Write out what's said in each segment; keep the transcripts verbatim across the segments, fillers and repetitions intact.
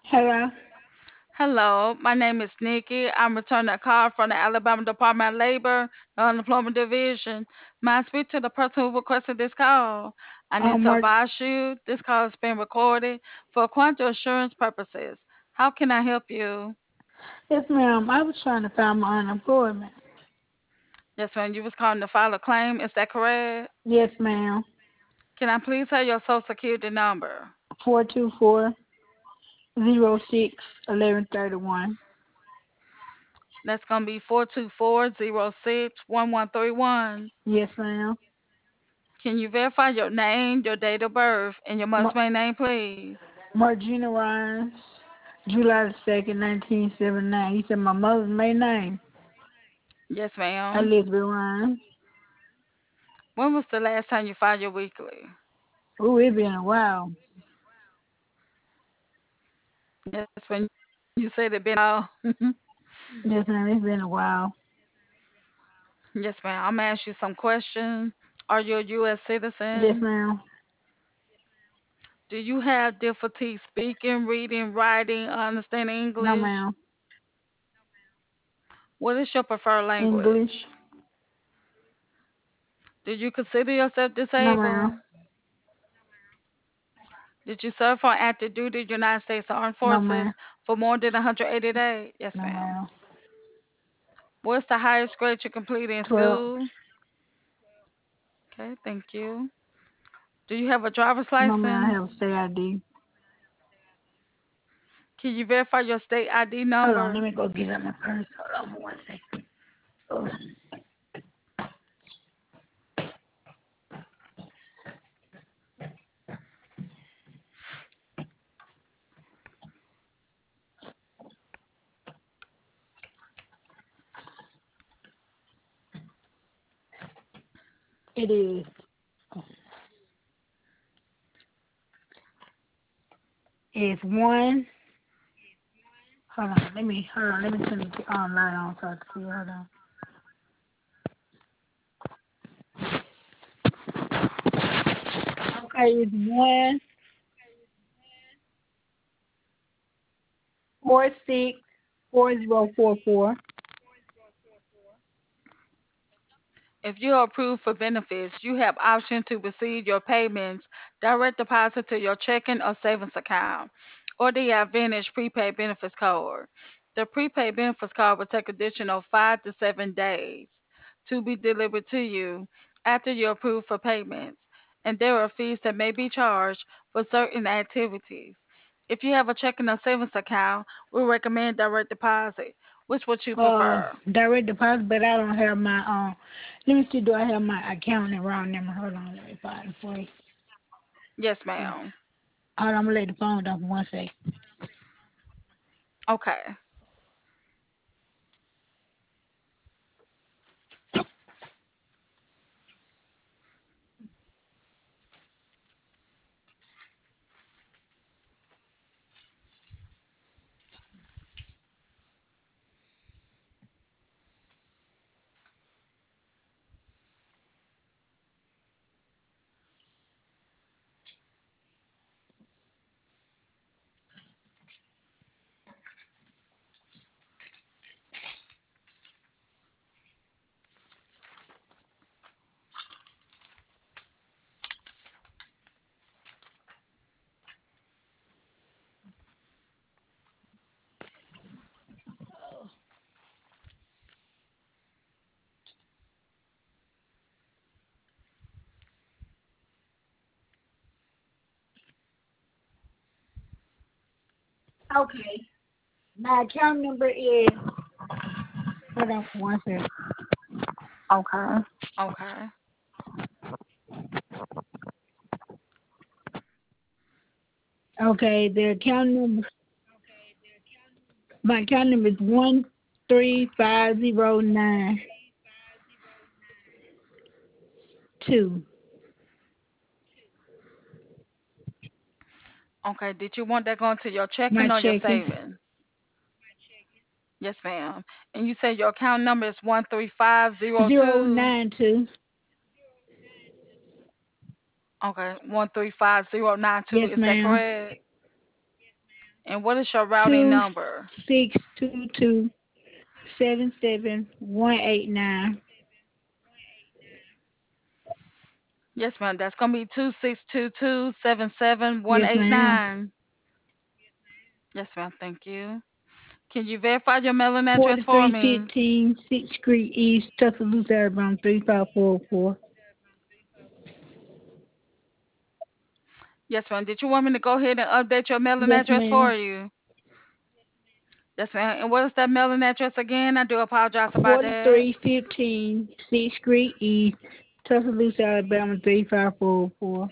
Hello. Hello, my name is Nikki. I'm returning a call from the Alabama Department of Labor, the Unemployment Division. May I speak to the person who requested this call? I need Um, to Mark. advise you this call is being recorded for quality assurance purposes. How can I help you? Yes, ma'am. I was trying to find my unemployment. Yes, ma'am. You was calling to file a claim. Is that correct? Yes, ma'am. Can I please have your social security number? Four two four zero six eleven thirty one. That's gonna be four two four zero six one one three one. Yes, ma'am. Can you verify your name, your date of birth, and your Mar- mother's name, please? Margina Ryan, July the second, nineteen seventy nine. He said my mother's maiden name, Yes, ma'am. Elizabeth Ryan. When was the last time you filed your weekly? Ooh, it been a while. Yes, when you said it been all. Yes, ma'am. It's been a while. Yes, ma'am. I'm gonna ask you some questions. Are you a U S Yes, citizen? ma'am. Do you have difficulty speaking, reading, writing, or understanding No, English? ma'am. What is your preferred English. language? Did you consider yourself No, ma'am. disabled? Did you serve on active duty in the United States Armed No, ma'am. Forces for more than one hundred eighty days? Yes, No, ma'am. ma'am. What's the highest grade you completed in twelve. school? Okay, thank you. Do you have a driver's No, ma'am. I have a license? state I D. Can you verify your state I D Hold on. Let number? me go get out my purse. Hold on one second. Oh, it is. It's one. Hold on. Let me. Hold on. Let me turn the um, light on so I can see. Hold on. Okay. It's one four six four zero four four. If you are approved for benefits, you have option to receive your payments direct deposit to your checking or savings account or the Advantage prepaid benefits card. The prepaid benefits card will take additional five to seven days to be delivered to you after you're approved for payments, and there are fees that may be charged for certain activities. If you have a checking or savings account, we recommend direct deposit. Which would you Uh, prefer? direct deposit, but I don't have my um. Let me see. Do I have my account and wrong number? Hold on. Let me find it for you. Yes, Hold ma'am. on. I'm gonna lay the phone down for one second. Okay. Okay. My account number is. Hold on for one second. Okay. Okay. Okay. The account number. My account number is one three five zero nine two. Okay. Did you want that going to your My checking or your checking savings? Yes, ma'am. And you said your account number is one three five zero zero two. nine two. Okay, one three five zero nine two. Yes, Is that ma'am. correct? And what is your routing two number? six two two seven seven one eight nine. Yes, ma'am. That's gonna be two six two two seven seven one Yes, eight ma'am. nine. Yes, ma'am. Thank you. Can you verify your mailing address for Forty-three me? fifteen Sixth Street East, Tuscaloosa, Alabama three five four four. Yes, ma'am. Did you want me to go ahead and update your mailing Yes, address for ma'am. you? Yes, ma'am. And what is that mailing address again? I do apologize about that. Forty-three fifteen Sixth Street East, Tuscaloosa, Alabama three five four four.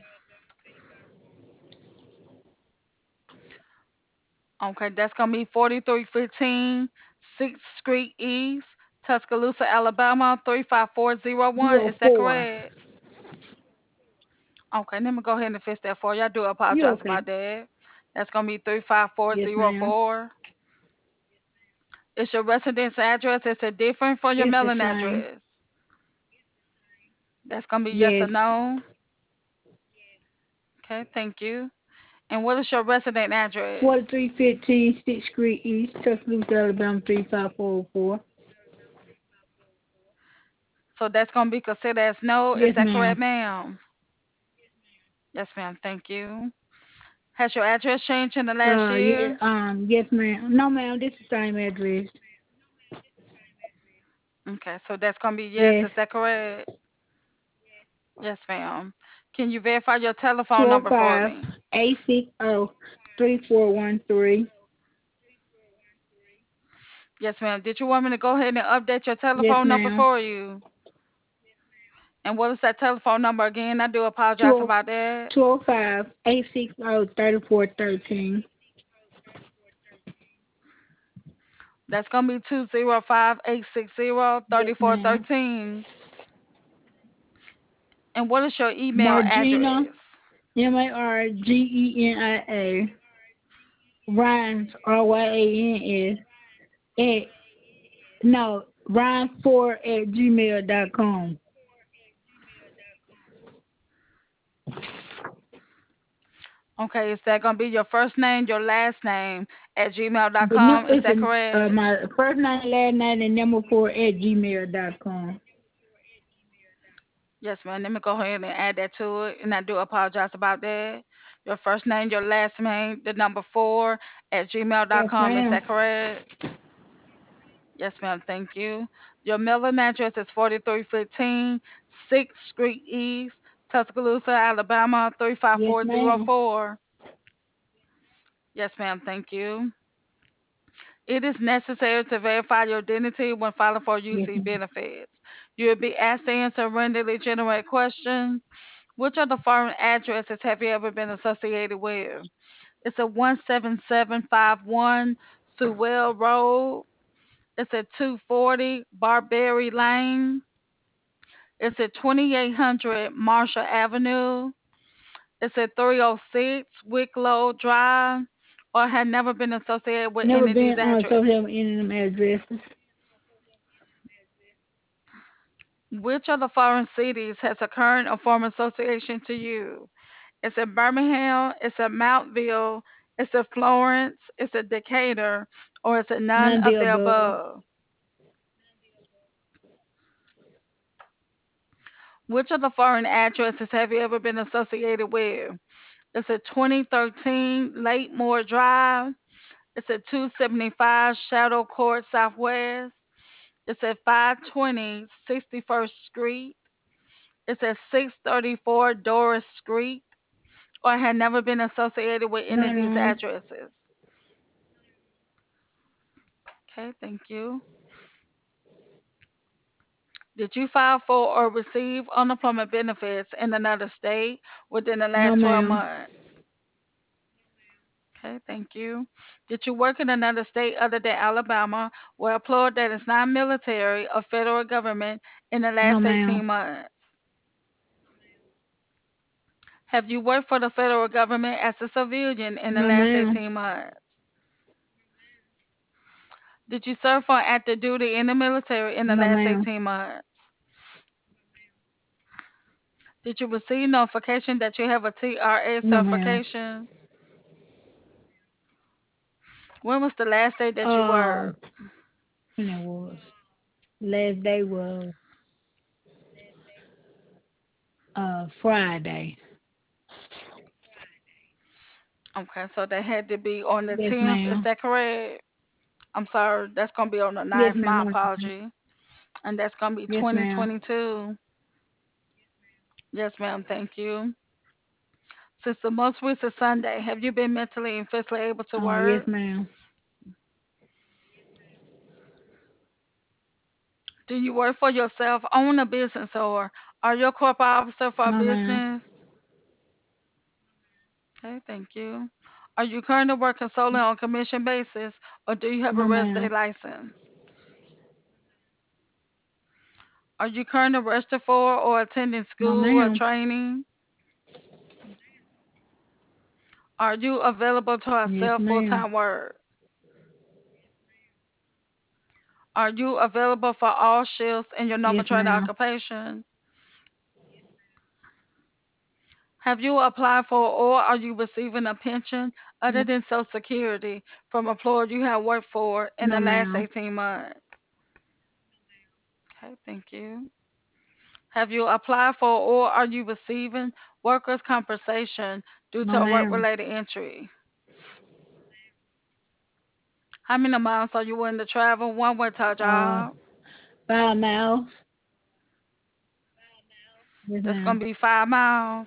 Okay, that's gonna be forty-three fifteen sixth Street East, Tuscaloosa, Alabama three five four zero one. Zero Is that four. correct? Okay, let me go ahead and fix that for you. I do You apologize okay? about that. That's gonna be three five four Yes, zero ma'am. four. Is your residence address, is it different from your It's the mailing same. address? That's gonna be yes or Yes. no. Okay, thank you. And what is your resident address? Forty-three fifteen Sixth Street East, Tuscaloosa, Alabama three five four four. So that's gonna be considered as no. Is Yes, that correct, ma'am. ma'am? Yes, ma'am. Thank you. Has your address changed in the last Uh, yeah, year? um, yes, ma'am. No, ma'am. This is the same address. Okay, so that's gonna be yes. Yes. Is that correct? Yes, ma'am. Can you verify your telephone Two number for five me? eight six zero three four one three. Yes, ma'am. Did you want me to go ahead and update your Yes, telephone number ma'am. for you? And what is that telephone number again? I do apologize Two about that. two five eight six zero thirty four thirteen. That's gonna be two zero five eight six zero Yes, thirty four ma'am. thirteen. And what is your email Margina, address? M A R G E N I A, Rhymes, R Y A N S, at, no, Rhymes four at gmail dot com. Okay, is that gonna be your first name, your last name at gmail dot The num com? Is it's that a, uh, correct? my first name, last name, and number four at gmail dot com. Yes, ma'am. Let me go ahead and add that to it. And I do apologize about that. Your first name, your last name, the number four at gmail dot Yes, com. Is ma'am. that correct? Yes, ma'am. Thank you. Your mailing address is forty-three fifteen sixth Street East, Tuscaloosa, Alabama Yes, three five four zero ma'am. four. Yes, ma'am. Thank you. It is necessary to verify your identity when filing for Yes, U C ma'am. benefits. You will be asked to answer randomly generated questions. Which of the following addresses have you ever been associated with? It's a one seven seven five one Sewell Road. It's at two forty Barberry Lane. It's at twenty-eight hundred Marshall Avenue. It's at three oh six Wicklow Drive. Or had never been associated with Never any of these been on social addresses. media any of them addresses. Which of the following cities has a current or former association to you? It's at Birmingham, it's at Mountville, it's at Florence, it's at Decatur, or it's at none None of of the the above. above. Which of the following addresses have you ever been associated with? It's at twenty thirteen Lakemore Drive. It's at two seventy-five Shadow Court Southwest. It's at five twenty sixty-first Street. It's at six thirty-four Doris Street. Or had never been associated with any of None of these them. addresses. Okay, thank you. Did you file for or receive unemployment benefits in another state within the No, last twelve ma'am. months? Okay, thank you. Did you work in another state other than Alabama or employed that is not military or federal government in the No, last ma'am. eighteen months? Have you worked for the federal government as a civilian in the No, last ma'am. eighteen months? Did you serve on active duty in the military in the No, last ma'am. eighteen months? Did you receive notification that you have a T R A No, ma'am. certification? When was the last day that you Um, worked? when it was last day was uh Friday. Okay, so they had to be on the Yes, tenth. Is ma'am. that correct? I'm sorry, that's gonna be on the Yes, ninth. ma'am. My On the ninth. apology. And that's gonna be Yes, ma'am. twenty twenty-two. Yes, ma'am. Thank you. Since the most recent Sunday, have you been mentally and physically able to Uh, yes, work? ma'am. Do you work for yourself, own a business, or are you a corporate officer for a No, ma'am. business? Okay, thank you. Are you currently working solely on commission basis, or do you have a No, resident ma'am. license? Are you currently registered for or attending No, school or ma'am. training? Are you available to Yes, accept ma'am. full-time work? Are you available for all shifts in your normal Yes, trade ma'am. occupation? Have you applied for or are you receiving a pension other No, than Social Security from employer you have worked for in no, the last ma'am. eighteen months? Okay, thank you. Have you applied for or are you receiving workers' compensation due No, to a ma'am. work-related injury? How many miles are you willing to travel one way to a Uh, job? five miles. Yes, That's going ma'am. to be five miles.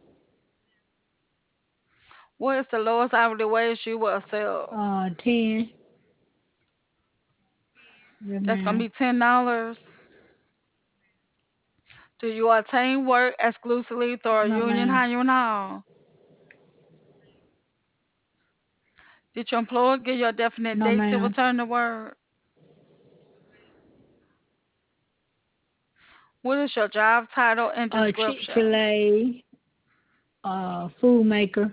What is the lowest hourly wage you will accept? Uh, ten. Yes, That's going to ma'am. be ten dollars. Do you obtain work exclusively through a No, union ma'am. hiring hall? Did your employer give you a definite No, date to ma'am. return to work? What is your job title and Uh, description? Chick-fil-A. Uh, food maker.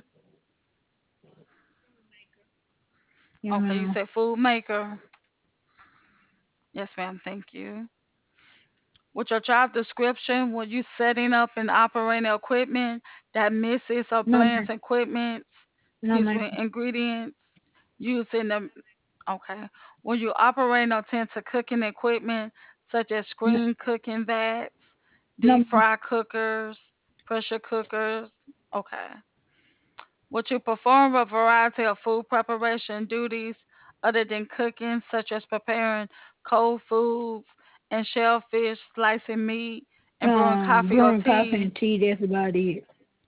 Yes, Okay, you ma'am. said food maker. Yes, ma'am. Thank you. With your job description, were you setting up and operating equipment that mixes or No, blends ma'am. equipment, No, excuse ma'am. me, ingredients used in the okay. Were you operating or tend to cooking equipment such as No, screen cooking vats, no, deep ma'am. fry cookers, pressure cookers? Okay. Would you perform a variety of food preparation duties other than cooking, such as preparing cold foods and shellfish, slicing meat, and brewing Um, coffee or brewing coffee tea? and tea. That's about it.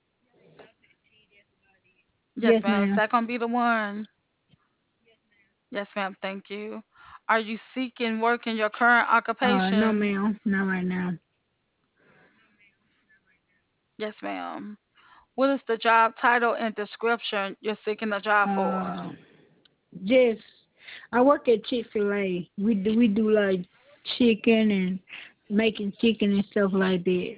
Yes, Yes, ma'am. Is ma'am. that gonna be the one? Yes, ma'am. Thank you. Are you seeking work in your current Uh, no, occupation? ma'am. Not right now. Yes, ma'am. What is the job title and description you're seeking a job for? Uh, just I work at Chick-fil-A. We do we do like chicken and making chicken and stuff like that.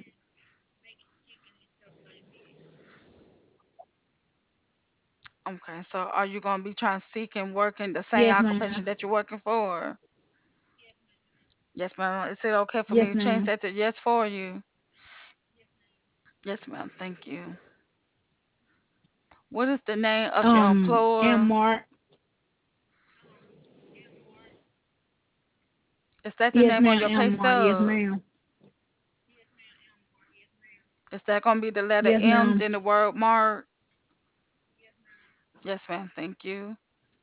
Okay, so are you gonna be trying to seek and work in the same Yes, ma'am. occupation that you're working for? Yes, ma'am. Is it okay for Yes, me to change ma'am. that to yes for you? Yes, ma'am. Thank you. What is the name of your Um, and employer? Mark. Is that the Yes, name on ma'am. your pay And Mark. Yes, stub? ma'am. Is that gonna be the letter Yes, M, ma'am. then the word mark? Yes, ma'am. Thank you.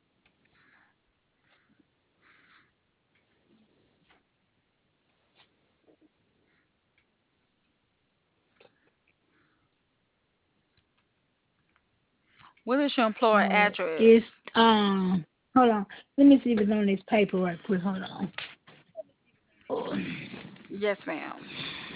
What is your employer Uh, address? it's um. Hold on. Let me see if it's on this paper right quick. Hold on. Oh. Yes, ma'am.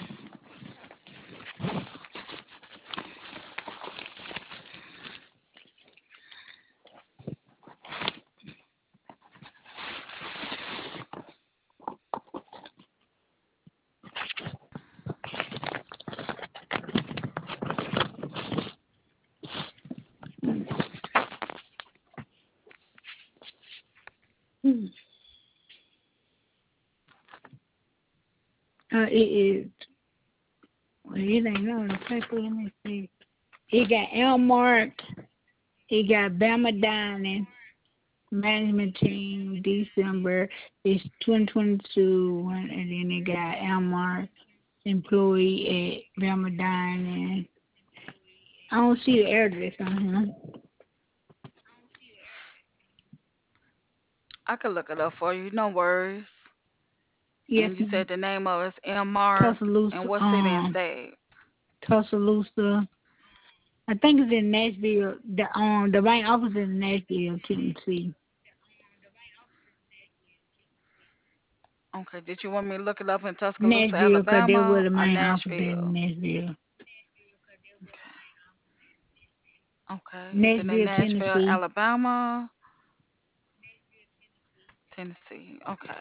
Hmm. Uh, it is. Well, it ain't on the paper. Let me see. It got L Mark. It got Bama Dining. Management team December is twenty twenty-two, and then they got Amar employee at Bama Dining. I don't see the address on here. I could look it up for you. No worries. Yes, And you ma'am. said the name of it's M Mark and Tuscaloosa, what city and um, state? Tuscaloosa. I think it's in Nashville. The um, the bank office is in Nashville, Tennessee. Okay. Did you want me to look it up in Tuscaloosa, Nashville, cause they were Alabama the or main office in Nashville? Nashville. Okay. Is it in Nashville, Nashville, Tennessee. Alabama, Tennessee? Okay.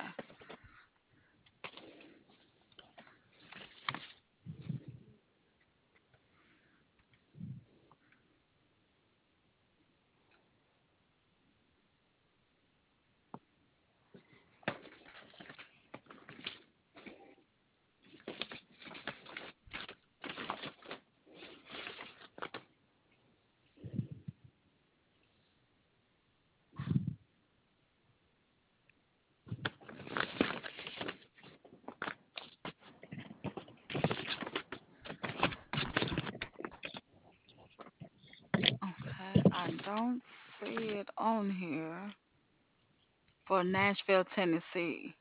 Okay. I don't see it on here for Nashville, Tennessee.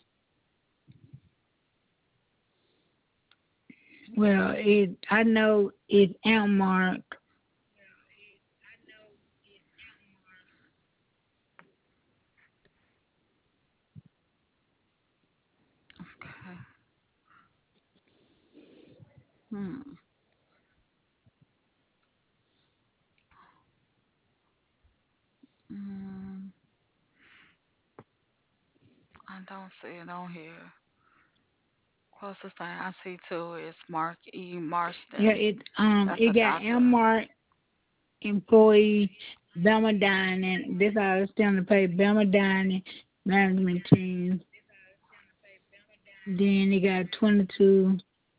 Well, it I know it's Antmark. Okay. Hmm. Mm, I don't see it on here. Closest thing I see to is Mark E. Yeah, Marston. it um That's it a got doctor. Antmark employee Bama Dining. This I was still to pay Bama Dining management team. Then they got twenty-two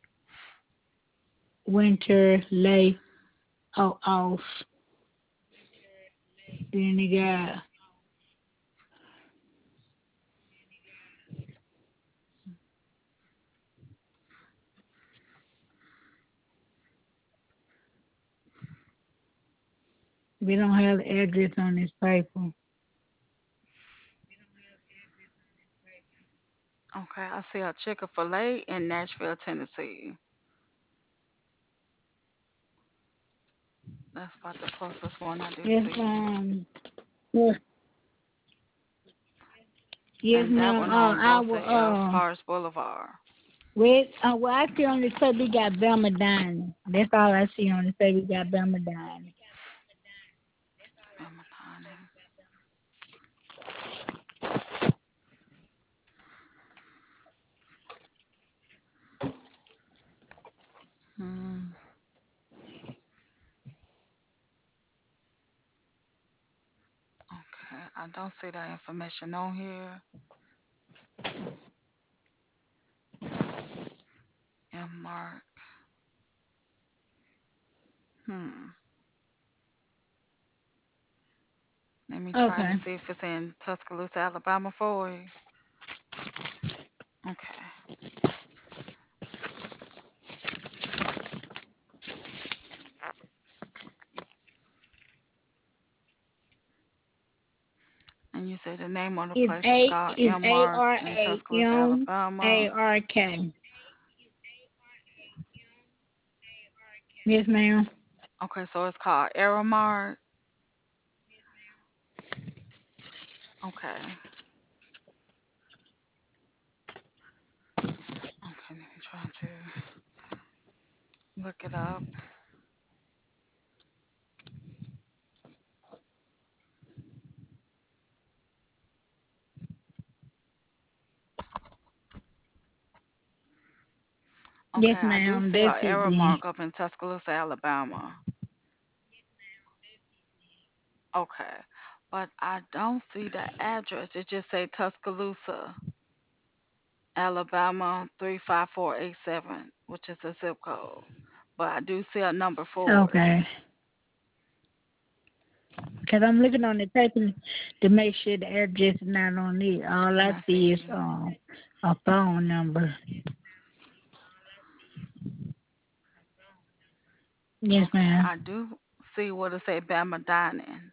winter lay oh, off. Then they got we don't have the address on this paper. Okay, I see a Chick fil A in Nashville, Tennessee. That's about the closest one I do Yes, see. um yes, yes And that ma'am. one Uh on I Dulce will L. uh Forest Boulevard. wait uh well I see on this paper we got Bama Dining. That's all I see on this paper we got Bama Dining. Ramatani. Hmm. Okay, I don't see that information on here. And Mark. Hmm. Let me try Okay. to see if it's in Tuscaloosa, Alabama for you. Okay. And you say the name of the It's place is A called is M A Mark R in A Tuscaloosa, M A Alabama. R K. Yes, ma'am. Okay, so it's called Aramark. Okay. Okay, let me try to look it up. Okay, Yes, I do ma'am. see a That's it then. Aramark up in Tuscaloosa, Alabama. Okay. But I don't see the address. It just say Tuscaloosa, Alabama three five four eight seven, which is a zip code. But I do see a number for it. Okay. Cause I'm looking on the paper to make sure the address is not on it. All Let I me see is see. um a phone number. Yes, Okay, ma'am. I do see what it say Bama Dining.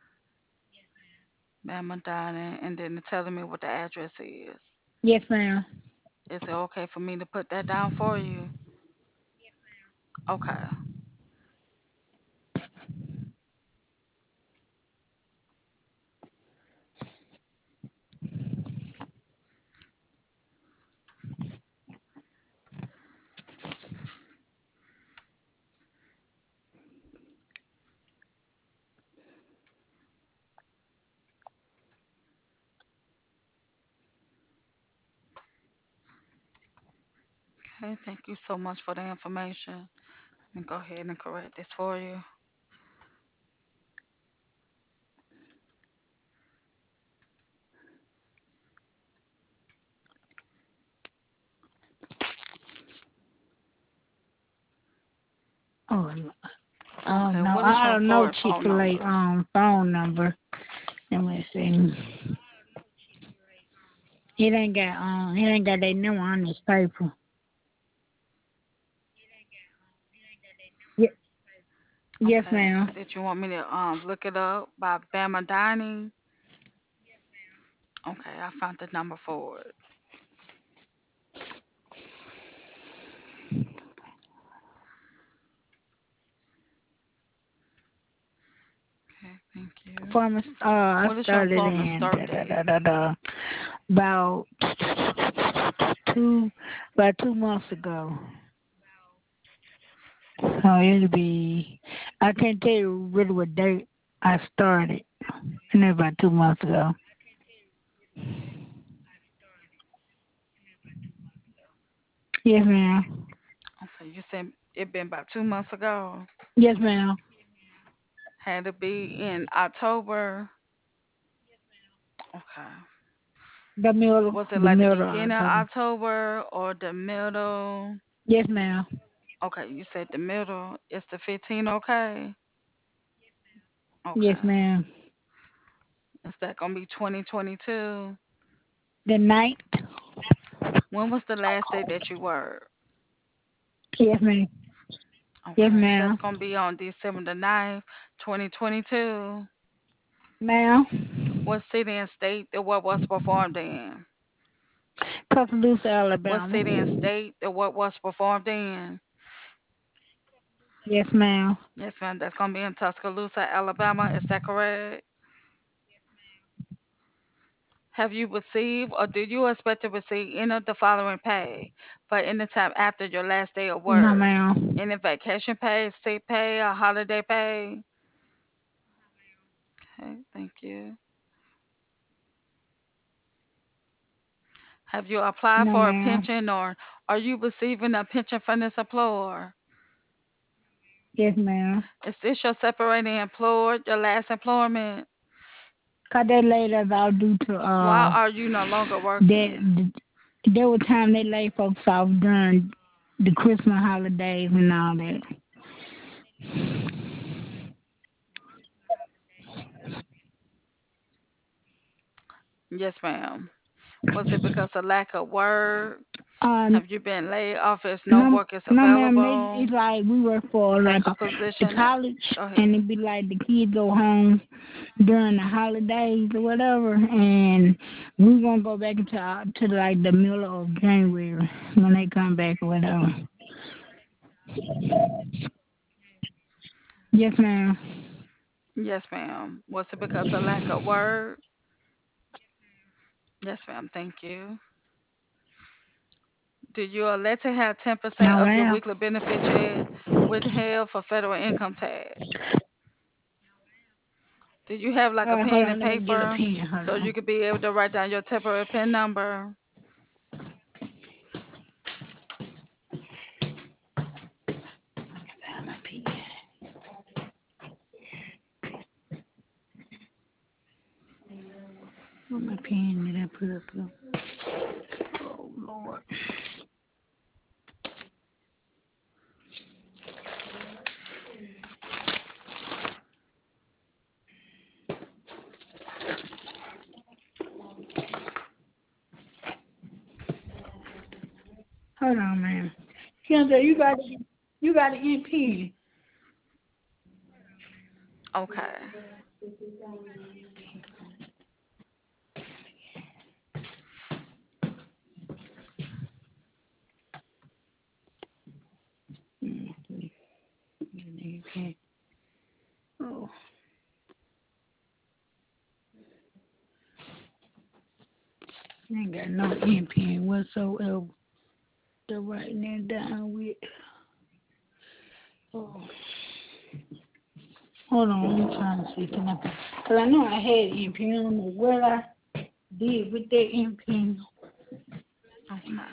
Bama Dining, and then it's telling me what the address is. Yes, ma'am. Is it okay for me to put that down for you? Okay. Okay, thank you so much for the information. Let me go ahead and correct this for you. Oh, no. Oh Okay, no, what is I your don't know storage Chick phone Fil A number? um phone number. Let me see. It ain't got um it ain't got that number on this paper. Ye- yes, Okay, ma'am. did you want me to um look it up by Bama Dining? Okay, I found the number for it. Okay, thank you. Farmers, uh, I What is your started employment in start da, da, date? da, da, da, about two about two months ago. So it'll be I can't tell you really what date I started, and it's about two months ago. Yes, ma'am. Okay, you said it been about two months ago. Yes, ma'am. Had to be in October. Okay. The middle, Was it the like the middle of beginning of October. October or the middle? Yes, ma'am. Okay, you said the middle. It's the fifteenth, okay? Yes, Okay. ma'am. Is that gonna be twenty twenty-two? The ninth. When was the last day that you worked? Yes, ma'am. Yes, Okay, that's ma'am. gonna be on December the ninth, twenty twenty-two. Ma'am. What city and state the work was performed in? Tuscaloosa, What Alabama. city and state the work was performed in? Yes, ma'am. Yes, ma'am. That's gonna be in Tuscaloosa, Alabama. Is that correct? Have you received or do you expect to receive any of the following pay for any time after your last day of No, work? ma'am. Any vacation pay, sick pay, or holiday pay? Okay, thank you. Have you applied No, for a ma'am. pension or are you receiving a pension from this employer? Yes, ma'am. Is this your separating employer, your last employment? Cause they laid us out due to Why uh are you no longer working? that there was time they laid folks off during the Christmas holidays and all that. Yes, ma'am. Was it because of lack of work? Um, Have you been laid off as no no, work is no, ma'am. They available? it's like we work for Take like a a, the position at, college, go and ahead. it be like the kids go home during the holidays or whatever, and we gonna go back into our- to like the middle of January when they come back or whatever. Yes, ma'am. Yes, ma'am. Was it because of lack of work? Yes, ma'am. Thank you. Did you elect to have ten percent No, of your ma'am. weekly benefit check withheld for federal income tax? Did you have like a Uh, hold pen and on, let me get a paper pen. Hold so you on. could be able to write down your temporary pin number? Found my pen. Where my pen did I put up here? Oh Lord. Hold on, man. Kendra, you got it. You got it in pen. Okay. Okay. Oh, I ain't got no pen pen whatsoever to write that down with. Oh, hold on, I'm trying to see. Can I? Cause I know I had ink pen. I don't know what I did with that ink pen. Okay.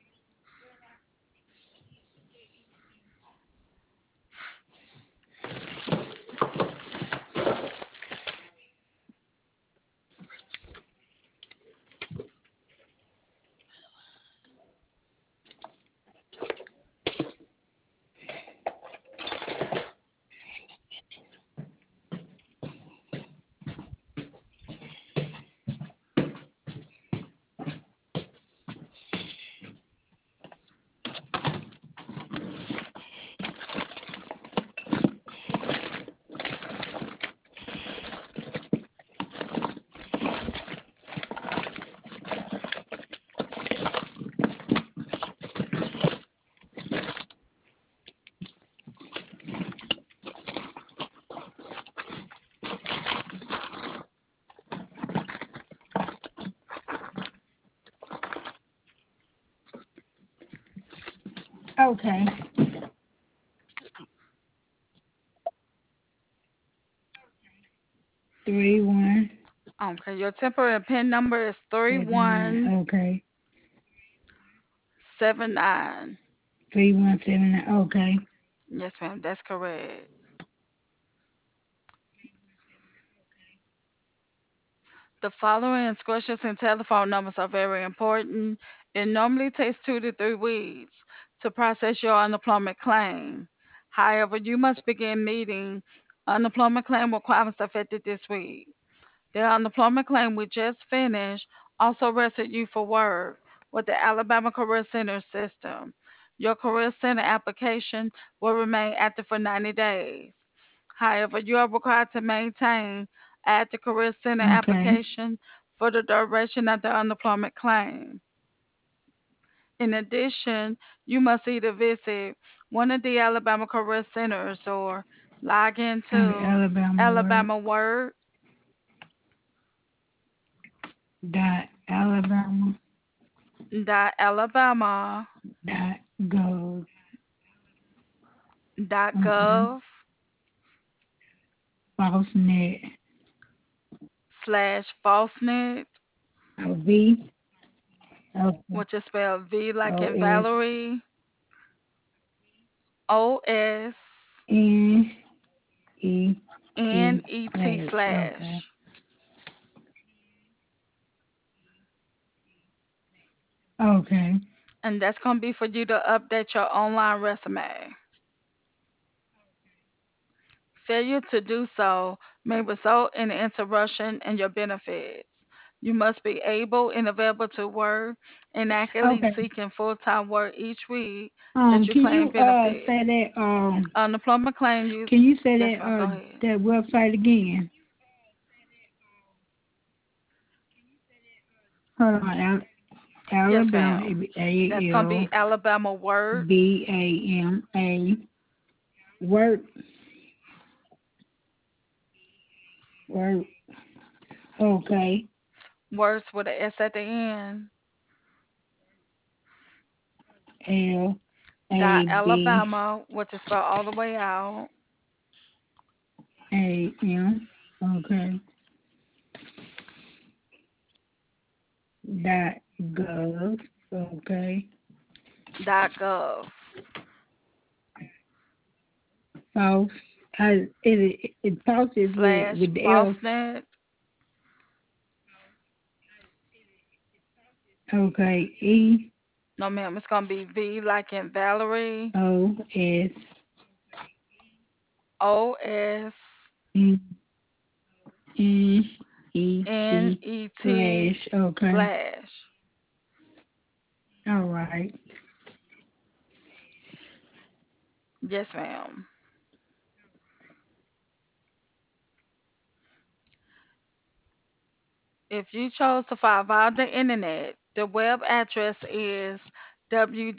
Okay. Three one Okay. Your temporary pin number is three seven one nine. Okay. seven nine. Three one seven nine. Okay. Yes, ma'am. That's correct. The following instructions and telephone numbers are very important. It normally takes two to three weeks to process your unemployment claim. However, you must begin meeting unemployment claim requirements effective this week. The unemployment claim we just finished also rested you for work with the Alabama Career Center system. Your Career Center application will remain active for ninety days. However, you are required to maintain active Career Center Okay. application for the duration of the unemployment claim. In addition, you must either visit one of the Alabama Career Centers or log Al- into Alabama word Alabama Word dot Alabama dot Alabama dot gov. dot Okay. gov Falsenet. slash falsenet, Oh, V. Okay. which is spelled V like O in S Valerie, O S N E N T E T slash. slash. Okay. Okay. And that's going to be for you to update your online resume. Failure to do so may result in an interruption in your benefits. You must be able and available to work and actively Okay. seeking full time work each week that Um, you can claim you uh benefits. say that um Unemployment claim use. can you say Yes, that ma'am. uh Go ahead. that website again? Hold on. Al- Yes, Alabama ma'am. That's A gonna L be Alabama Word. B A M A work work. Okay. Words with an S at the end. L Dot A B Alabama, which is spelled all the way out. A M. Okay. Dot gov. Okay. Dot gov False. I, it, it false is with slash with the F. falsenet. Okay. E No, ma'am. It's gonna be V like in Valerie. O S O S N E N T E T slash. Okay. slash. All right. Yes, ma'am. If you chose to file via the internet, the web address is